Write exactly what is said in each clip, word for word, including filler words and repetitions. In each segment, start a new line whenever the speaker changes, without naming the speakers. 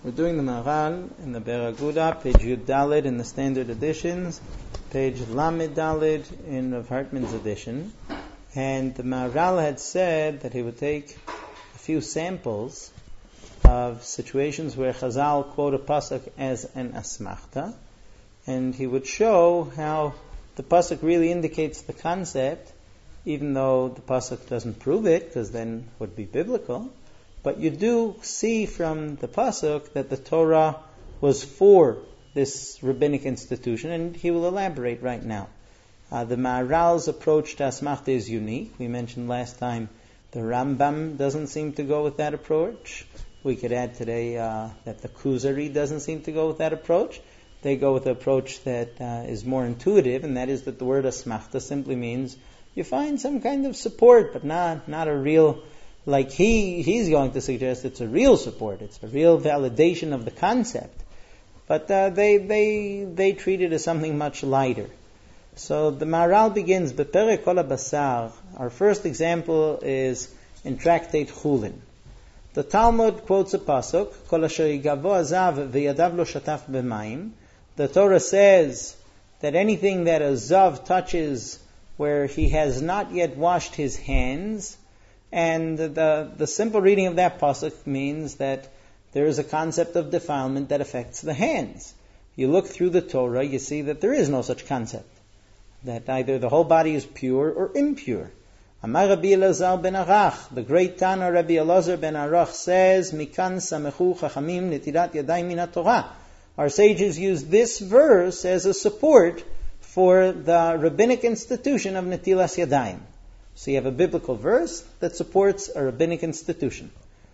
We're doing the Maharal in the Be'er Aguda, page Yud Daled in the standard editions, page Lamed Daled in Rav Hartman's edition. And the Maharal had said that he would take a few samples of situations where Chazal quote a pasuk as an asmachta, and he would show how the pasuk really indicates the concept, even though the pasuk doesn't prove it, because then it would be biblical. But you do see from the pasuk that the Torah was for this rabbinic institution, and he will elaborate right now. Uh, the Maharal's approach to asmachta is unique. We mentioned last time the Rambam doesn't seem to go with that approach. We could add today uh, that the Kuzari doesn't seem to go with that approach. They go with an approach that uh, is more intuitive, and that is that the word asmachta simply means you find some kind of support, but not not a real, like he he's going to suggest it's a real support, it's a real validation of the concept. But uh, they they they treat it as something much lighter. So the Maharal begins, Beperek Kol HaBasar. Our first example is in Tractate Chulin. The Talmud quotes a pasuk, Kol asher yigavo azav v'yadav lo shataf b'mayim. The Torah says that anything that a zav touches where he has not yet washed his hands, and the the simple reading of that pasuk means that there is a concept of defilement that affects the hands. You look through the Torah, you see that there is no such concept, that either the whole body is pure or impure. Amar Rabbi Elazar ben Arach, the great Tana Rabbi Elazar ben Arach says, Mikan samechu chachamim netilat yadayim min haTorah. Our sages use this verse as a support for the rabbinic institution of netilas yadayim. So you have a biblical verse that supports a rabbinic institution.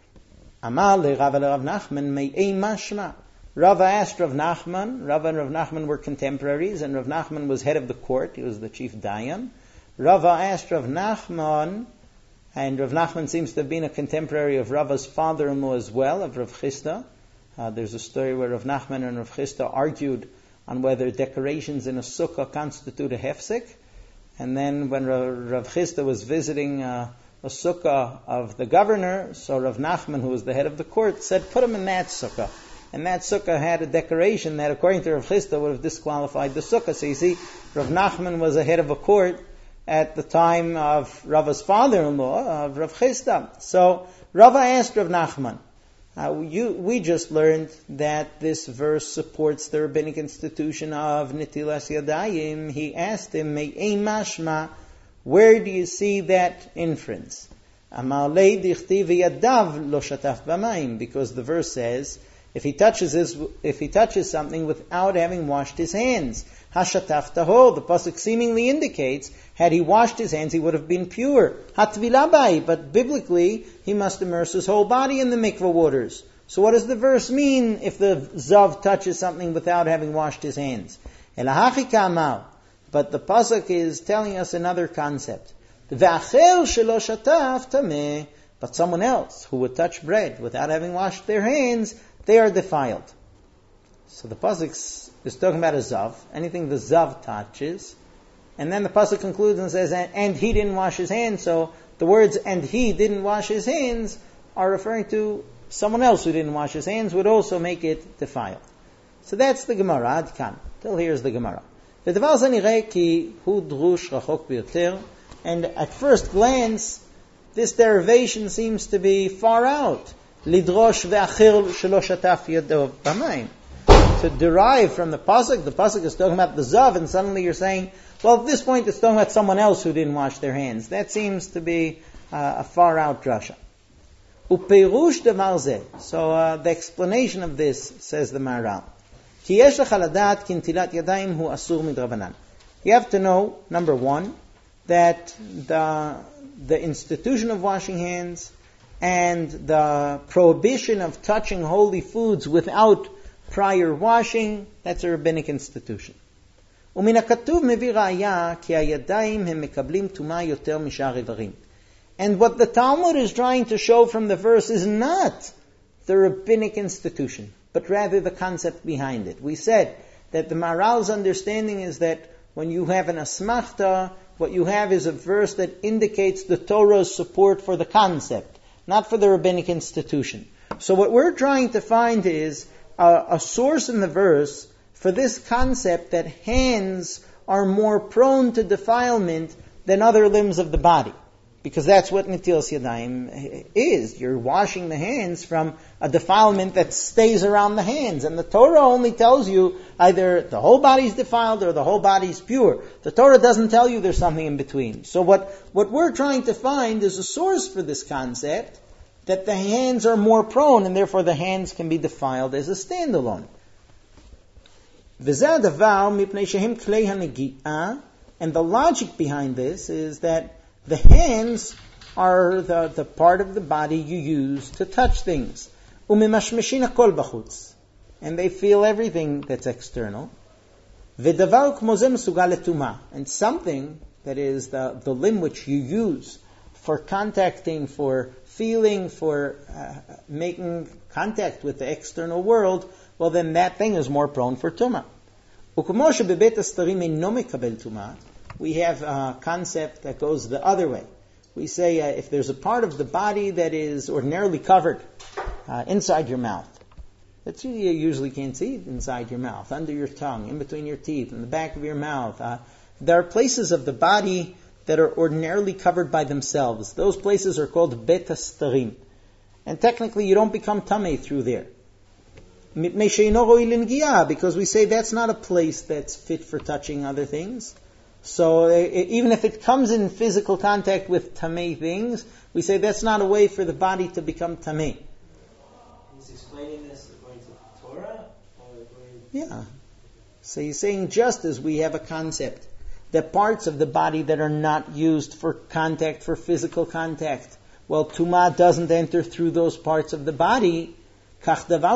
Amar le Rav Rav Nachman me'ei mashma. Rava asked Rav Nachman. Rava and Rav Nachman were contemporaries, and Rav Nachman was head of the court. He was the chief dayan. Rava asked Rav Nachman, and Rav Nachman seems to have been a contemporary of Rava's father-in-law as well, of Rav Chisda. Uh, there's a story where Rav Nachman and Rav Chisda argued on whether decorations in a sukkah constitute a hefsek. And then when Rav Chisda was visiting uh, a sukkah of the governor, so Rav Nachman, who was the head of the court, said, put him in that sukkah. And that sukkah had a decoration that, according to Rav Chisda, would have disqualified the sukkah. So you see, Rav Nachman was a head of a court at the time of Rava's father-in-law, of Rav Chisda. So Rava asked Rav Nachman, uh, you, we just learned that this verse supports the rabbinic institution of Netilas Yadayim. He asked him, Me'ei mashma, where do you see that inference? Amar lei dichtiv yadav lo shataf b'mayim, because the verse says, if he touches his, if he touches something without having washed his hands, hashataf taho, the pasuk seemingly indicates, had he washed his hands, he would have been pure. Hatvilabai, but biblically, he must immerse his whole body in the mikveh waters. So what does the verse mean if the zav touches something without having washed his hands? Elahachi kamau. But the pasuk is telling us another concept. V'acher shelo shataf tameh. But someone else who would touch bread without having washed their hands, they are defiled. So the pasuk is talking about a zav, anything the zav touches, and then the pasuk concludes and says, and, and he didn't wash his hands. So the words "and he didn't wash his hands" are referring to someone else who didn't wash his hands, would also make it defiled. So that's the Gemara. Ad kan. Till here's the Gemara. ודבר זה נראה כי הוא דרוש רחוק ביותר, and at first glance, this derivation seems to be far out. לדרוש ואחר שלא שטף ידו במים. To derive from the pasuk, the pasuk is talking about the zav, and suddenly you're saying, well, at this point it's talking about someone else who didn't wash their hands. That seems to be uh, a far out drasha. Uperush devar zeh. So uh, the explanation of this, says the Maharal, כי יש לך לדעת כי נטילת ידיים הוא אסור מדרבנן. You have to know, number one, that the the institution of washing hands and the prohibition of touching holy foods without prior washing, that's a rabbinic institution. ומן הכתוב מביא ראיה כי הידיים הם מקבלים טומאה יותר משאר איברים. And what the Talmud is trying to show from the verse is not the rabbinic institution, but rather the concept behind it. We said that the Maharal's understanding is that when you have an asmachta, what you have is a verse that indicates the Torah's support for the concept, not for the rabbinic institution. So what we're trying to find is a, a source in the verse for this concept that hands are more prone to defilement than other limbs of the body. Because that's what Netilas Yadayim is. You're washing the hands from a defilement that stays around the hands. And the Torah only tells you either the whole body's defiled or the whole body's pure. The Torah doesn't tell you there's something in between. So what, what we're trying to find is a source for this concept that the hands are more prone and therefore the hands can be defiled as a standalone. And the logic behind this is that the hands are the, the part of the body you use to touch things. And they feel everything that's external. And something that is the, the limb which you use for contacting, for feeling, for uh, making contact with the external world, well then that thing is more prone for tumah. We have a concept that goes the other way. We say uh, if there's a part of the body that is ordinarily covered uh, inside your mouth, that you usually can't see it inside your mouth, under your tongue, in between your teeth, in the back of your mouth. Uh, there are places of the body that are ordinarily covered by themselves. Those places are called bet hastarim. And technically you don't become tamei through there. Because we say that's not a place that's fit for touching other things. So even if it comes in physical contact with tamei things, we say that's not a way for the body to become tamei.
He's explaining this according to the Torah? Or according to...
Yeah. So he's saying just as we have a concept that parts of the body that are not used for contact, for physical contact, well, tumah doesn't enter through those parts of the body. By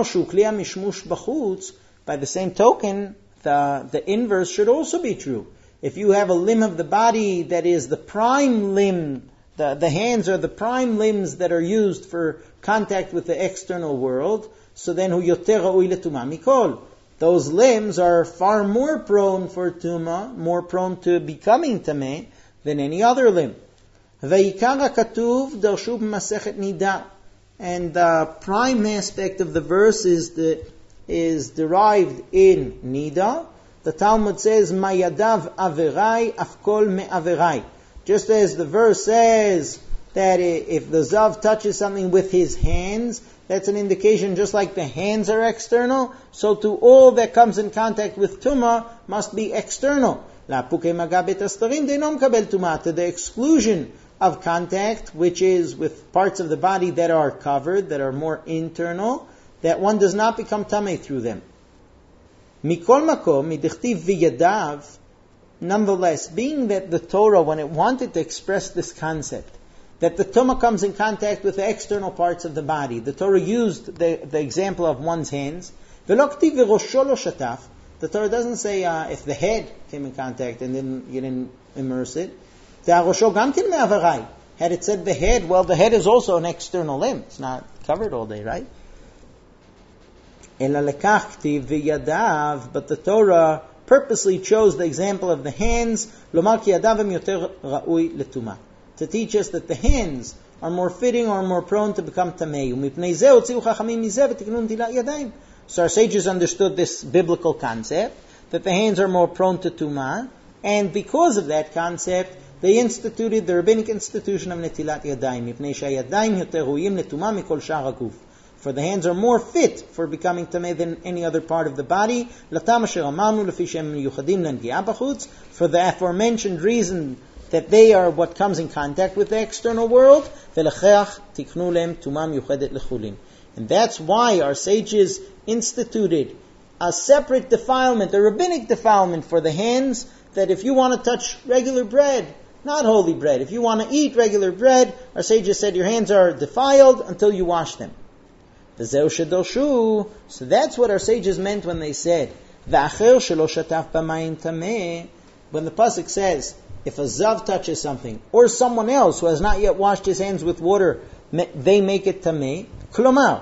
the same token, the, the inverse should also be true. If you have a limb of the body that is the prime limb, the, the hands are the prime limbs that are used for contact with the external world, so then hu yoter ra'ui letumah mikol. Those limbs are far more prone for tumah, more prone to becoming tameh than any other limb. V'yikar ha'katuv darshu b'masechet nida. And the prime aspect of the verse is the, is derived in nida. The Talmud says, "Mayadav averai afkol me'averai." Just as the verse says that if the zav touches something with his hands, that's an indication just like the hands are external, so to all that comes in contact with tumah must be external. To the exclusion of contact, which is with parts of the body that are covered, that are more internal, that one does not become tamei through them. Mikol makom, midichtiv v'yadav, nonetheless, being that the Torah, when it wanted to express this concept, that the tumah comes in contact with the external parts of the body, the Torah used the, the example of one's hands. V'loktiv v'rosho lo shataf. The Torah doesn't say uh, if the head came in contact and then you didn't immerse it. Had it said the head, well, the head is also an external limb. It's not covered all day, right? But the Torah purposely chose the example of the hands to teach us that the hands are more fitting or more prone to become tamei. So our sages understood this biblical concept, that the hands are more prone to tumah, and because of that concept, they instituted the rabbinic institution of netilat yadayim. For the hands are more fit for becoming tamei than any other part of the body. For the aforementioned reason that they are what comes in contact with the external world. And that's why our sages instituted a separate defilement, a rabbinic defilement for the hands, that if you want to touch regular bread, not holy bread, if you want to eat regular bread, our sages said your hands are defiled until you wash them. So that's what our sages meant when they said, when the pasuk says, if a zav touches something, or someone else who has not yet washed his hands with water, they make it tamei. Klomar,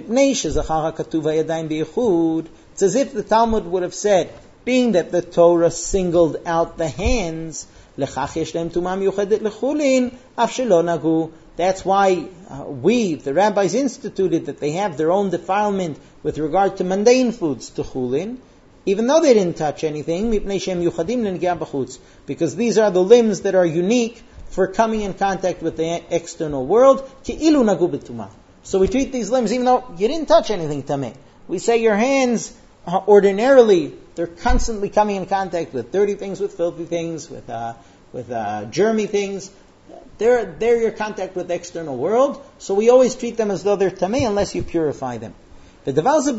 it's as if the Talmud would have said, being that the Torah singled that That's why uh, we, the rabbis, instituted that they have their own defilement with regard to mundane foods, to chulin, even though they didn't touch anything, because these are the limbs that are unique for coming in contact with the external world. So we treat these limbs, even though you didn't touch anything tameh. We say your hands, uh, ordinarily, they're constantly coming in contact with dirty things, with filthy things, with uh, with uh, germy things. They're, they're your contact with the external world, so we always treat them as though they're tameh unless you purify them. And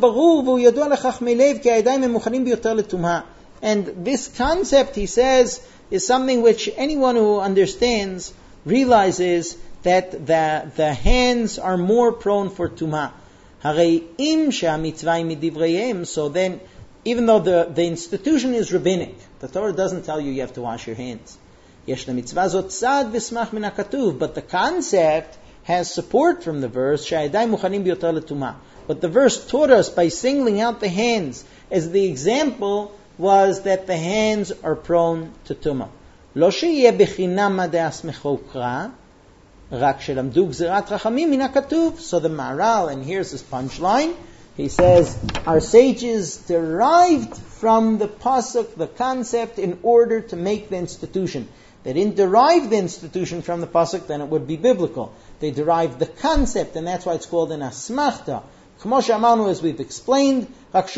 this concept, he says, is something which anyone who understands realizes that the, the hands are more prone for tumah. So then, even though the, the institution is rabbinic, the Torah doesn't tell you you have to wash your hands. But the concept has support from the verse. But the verse taught us by singling out the hands as the example was that the hands are prone to tumah. So the Maharal, and here's his punchline, he says, our sages derived from the pasuk the concept in order to make the institution. They didn't derive the institution from the pasuk, then it would be biblical. They derived the concept, and that's why it's called an asmachta. As we've explained, but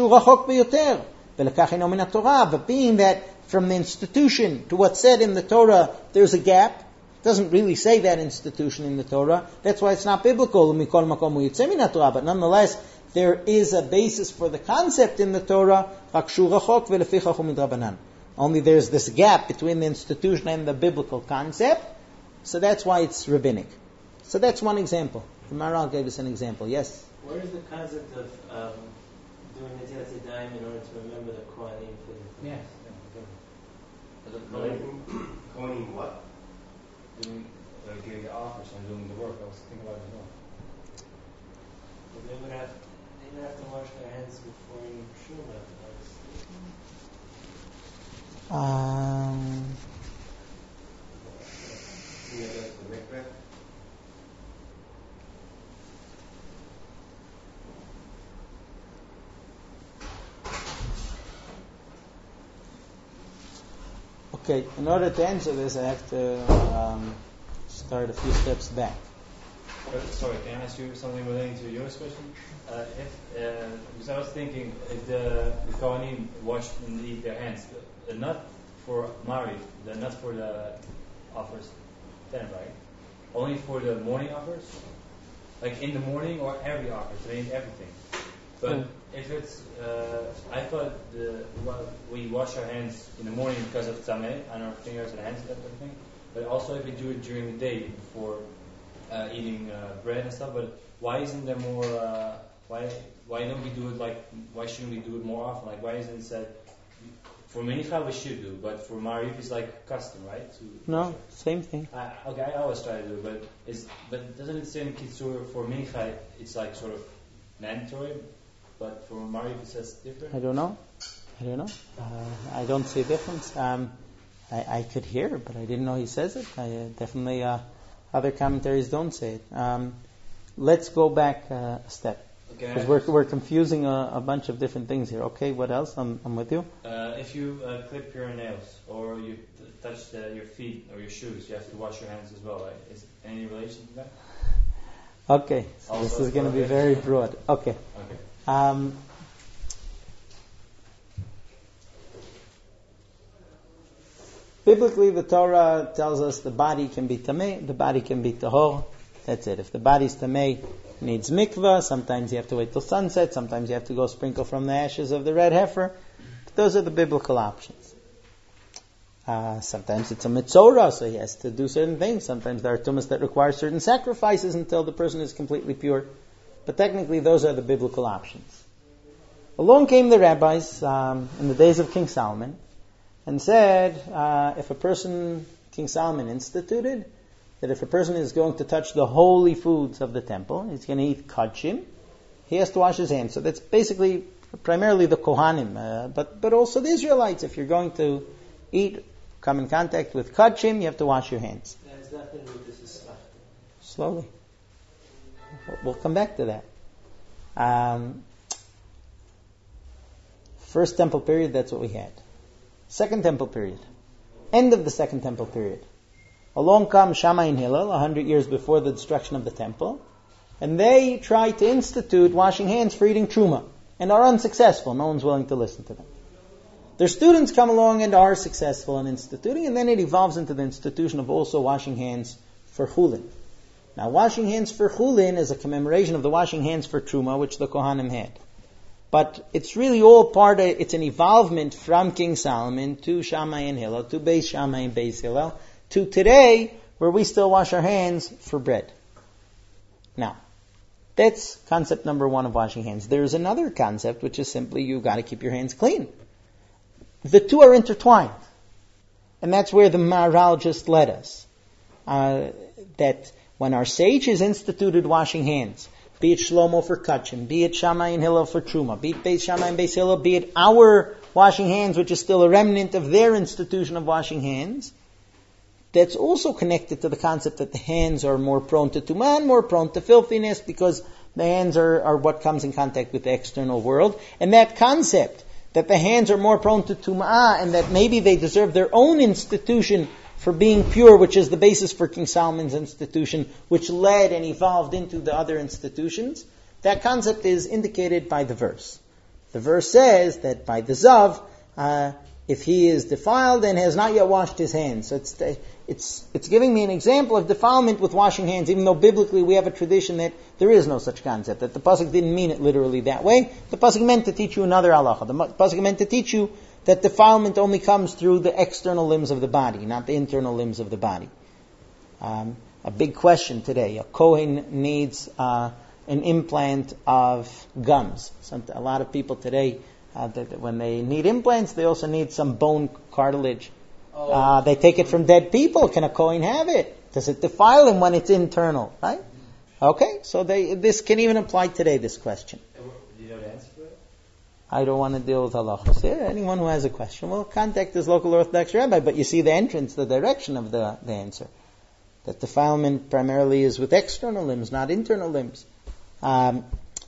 being that from the institution to what's said in the Torah, there's a gap. It doesn't really say that institution in the Torah. That's why it's not biblical. But nonetheless, there is a basis for the concept in the Torah. Only there's this gap between the institution and the biblical concept. So that's why it's rabbinic. So that's one example. The Maharal gave us an example. Yes?
Where is the concept of um, doing the Netilat Yadayim in order to remember the Kohanim for the
Yes.
Kohanim what?
Doing, uh, giving the offers and doing the work. I was thinking about it as well.
But they would have, they would have to wash their hands before any shul.
Um...
Yeah, that's the mikveh.
Okay, in order to answer this, I have to um, start a few steps back.
Uh, sorry, can I ask you something relating to your question? Uh, if, uh, because I was thinking, if the, the Kohanim wash and eat their hands, the, the nut for Mariv, the nut for the offers, then, right? Only for the morning offers? Like in the morning or every offer, to mean everything. But
Mm.
if it's, uh, I thought the, well, we wash our hands in the morning because of tameh, on our fingers and hands and everything. But also if we do it during the day before uh, eating uh, bread and stuff. But why isn't there more? Uh, why why don't we do it like? Why shouldn't we do it more often? Like why isn't it said? For Mincha we should do, but for Mariv it's like custom, right? To
No, same thing.
Uh, okay, I always try to do it, but is but doesn't it say in Kitzur for Mincha it's like sort of mandatory? But for Mariv it says different?
I don't know. I don't know. Uh, I don't see a difference. Um, I, I could hear, but I didn't know he says it. I uh, definitely, uh, other commentaries don't say it. Um, let's go back uh, a step. Because
Okay.
we're, we're confusing a, a bunch of different things here. Okay, what else? I'm, I'm with you.
Uh, if you uh, clip your nails or you t- touch the, your feet or your shoes, you have to wash your hands as well, right? Is any relation to that?
Okay, so
Also
this is going to be
okay.
very broad. Okay.
Okay.
Um, biblically, the Torah tells us the body can be tameh, the body can be tahor. That's it. If the body's tameh, it needs mikvah. Sometimes you have to wait till sunset. Sometimes you have to go sprinkle from the ashes of the red heifer. But those are the biblical options. Uh, sometimes it's a mitzorah, so he has to do certain things. Sometimes there are tumas that require certain sacrifices until the person is completely pure. But technically, those are the biblical options. Along came the rabbis um, in the days of King Solomon and said, uh, if a person, King Solomon instituted, that if a person is going to touch the holy foods of the temple, he's going to eat kachim, he has to wash his hands. So that's basically primarily the Kohanim, uh, but but also the Israelites. If you're going to eat, come in contact with kachim, you have to wash your hands.
That has nothing to do with this asmachta.
Slowly. We'll come back to that. Um, first temple period, that's what we had. Second temple period. End of the second temple period. Along come Shammai and Hillel, a hundred years before the destruction of the temple, and they try to institute washing hands for eating truma, and are unsuccessful. No one's willing to listen to them. Their students come along and are successful in instituting, and then it evolves into the institution of also washing hands for chulin. Now, washing hands for chulin is a commemoration of the washing hands for truma, which the Kohanim had. But it's really all part of, it's an evolvement from King Solomon to Shammai and Hillel, to Beis Shammai and Beis Hillel, to today, where we still wash our hands for bread. Now, that's concept number one of washing hands. There's another concept, which is simply you've got to keep your hands clean. The two are intertwined. And that's where the Maharal just led us. Uh, that when our sages instituted washing hands, be it Shlomo for Kachim, be it Shammai and Hillel for Truma, be it Beis Shammai and Beis Hillel, be it our washing hands, which is still a remnant of their institution of washing hands, that's also connected to the concept that the hands are more prone to tumah, more prone to filthiness, because the hands are, are what comes in contact with the external world. And that concept, that the hands are more prone to tumah, and that maybe they deserve their own institution for being pure, which is the basis for King Solomon's institution, which led and evolved into the other institutions, that concept is indicated by the verse. The verse says that by the Zav, uh, if he is defiled and has not yet washed his hands. So it's, it's, it's giving me an example of defilement with washing hands, even though biblically we have a tradition that there is no such concept, that the Pasuk didn't mean it literally that way. The Pasuk meant to teach you another halacha. The Pasuk meant to teach you that defilement only comes through the external limbs of the body, not the internal limbs of the body. Um, a big question today. A Kohen needs uh, an implant of gums. Some, a lot of people today, uh, that when they need implants, they also need some bone cartilage. Oh. Uh, they take it from dead people. Can a Kohen have it? Does it defile him when it's internal? Right? Okay, so they, this can even apply today, this question.
Do you know the answer for it?
I don't want to deal with halachos. Yeah, anyone who has a question will contact his local Orthodox rabbi, but you see the entrance, the direction of the, the answer. That defilement primarily is with external limbs, not internal limbs. Um,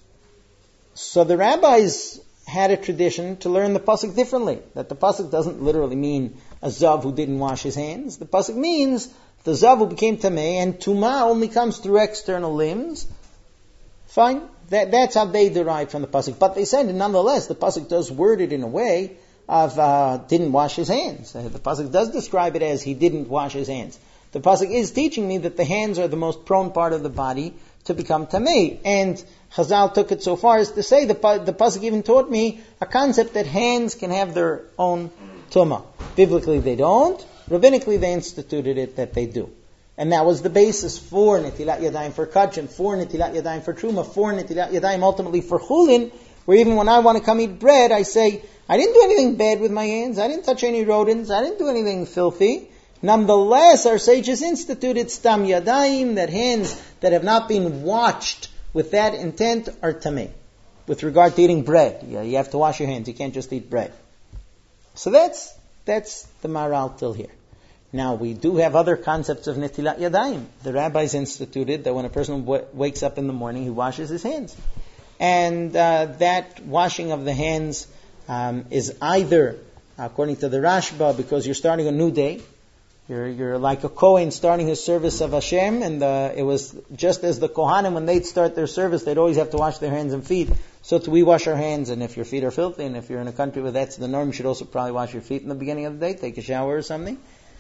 so the rabbis had a tradition to learn the pasuk differently. That the pasuk doesn't literally mean a zav who didn't wash his hands. The pasuk means the zav who became tamei, and tumah only comes through external limbs. Fine. That, that's how they derived from the pasuk. But they said, nonetheless, the pasuk does word it in a way of uh, didn't wash his hands. Uh, the pasuk does describe it as he didn't wash his hands. The pasuk is teaching me that the hands are the most prone part of the body to become tamei. And Chazal took it so far as to say, the, the pasuk even taught me a concept that hands can have their own tumah. Biblically they don't. Rabbinically they instituted it that they do. And that was the basis for Netilat Yadayim for Kachim, for Netilat Yadayim for Truma, for Netilat Yadayim ultimately for Chulin, where even when I want to come eat bread, I say, I didn't do anything bad with my hands, I didn't touch any rodents, I didn't do anything filthy. Nonetheless, our sages instituted Stam Yadayim, that hands that have not been washed with that intent are Tamei. With regard to eating bread, you, you have to wash your hands, you can't just eat bread. So that's, that's the Maharal till here. Now, we do have other concepts of Netilat Yadayim. The rabbis instituted that when a person w- wakes up in the morning, he washes his hands. And uh, that washing of the hands um, is either, according to the Rashba, because you're starting a new day. You're, you're like a Kohen starting his service of Hashem, and uh, it was just as the Kohanim, when they'd start their service, they'd always have to wash their hands and feet. So do we wash our hands, and if your feet are filthy, and if you're in a country where that's the norm, you should also probably wash your feet in the beginning of the day, take a shower or something.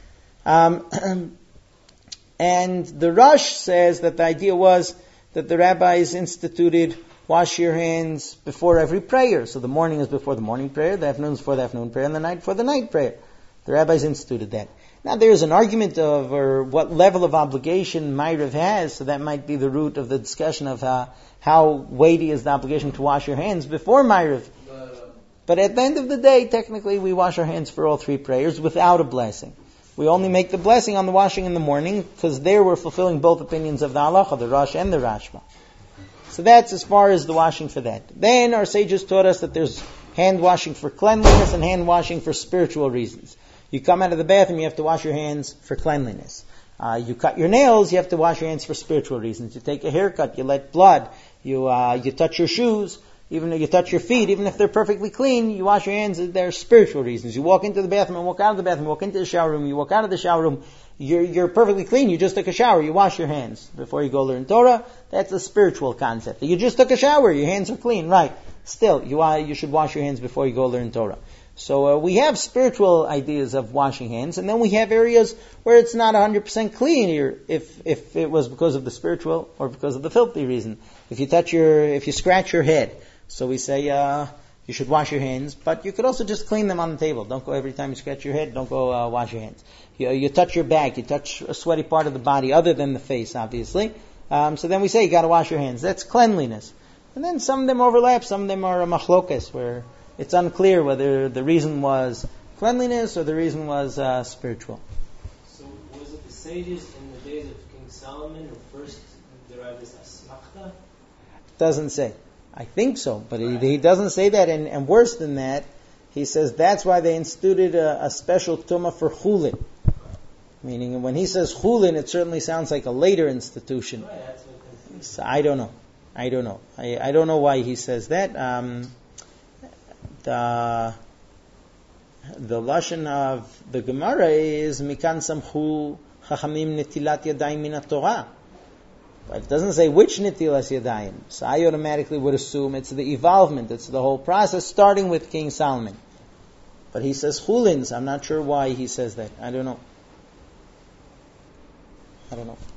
Um, and the Rush says that the idea was that the rabbis instituted wash your hands before every prayer. So the morning is before the morning prayer, the afternoon is before the afternoon prayer, and the night for the night prayer. The rabbis instituted that. Now there is an argument of or what level of obligation Ma'ariv has, so that might be the root of the discussion of uh, how weighty is the obligation to wash your hands before Ma'ariv. But at the end of the day, technically we wash our hands for all three prayers without a blessing. We only make the blessing on the washing in the morning, because there we're fulfilling both opinions of the halacha, the Rosh and the Rashba. So that's as far as the washing for that. Then our sages taught us that there's hand washing for cleanliness and hand washing for spiritual reasons. You come out of the bathroom, you have to wash your hands for cleanliness. Uh, you cut your nails, you have to wash your hands for spiritual reasons. You take a haircut, you let blood, you uh, you touch your shoes, even if you touch your feet, even if they're perfectly clean, you wash your hands. There are spiritual reasons. You walk into the bathroom and walk out of the bathroom, you walk into the shower room, you walk out of the shower room, you're, you're perfectly clean. You just took a shower, you wash your hands before you go learn Torah. That's a spiritual concept. You just took a shower, your hands are clean, right? Still, you uh, you should wash your hands before you go learn Torah. So uh, we have spiritual ideas of washing hands, and then we have areas where it's not one hundred percent clean here, if if it was because of the spiritual or because of the filthy reason. If you touch your, if you scratch your head, so we say uh, you should wash your hands, but you could also just clean them on the table. Don't go every time you scratch your head, don't go uh, wash your hands. You, you touch your back, you touch a sweaty part of the body other than the face, obviously. Um, so then we say you got to wash your hands. That's cleanliness. And then some of them overlap, some of them are a machlokes, where it's unclear whether the reason was cleanliness or the reason was uh, spiritual.
So was it the sages in the days of King Solomon who first derived this asmachta?
Doesn't say. I think so, but he, he doesn't say that. And, and worse than that, he says that's why they instituted a, a special tumah for chulin. Meaning, when he says chulin, it certainly sounds like a later institution.
Right, that's what
So I don't know. I don't know. I, I don't know why he says that. Um, The the lashon of the Gemara is mikan samchu chachamim netilat yadayim min Torah, but it doesn't say which netilas yadayim. So I automatically would assume it's the evolvement, it's the whole process, starting with King Solomon. But he says chulins. I'm not sure why he says that. I don't know. I don't know.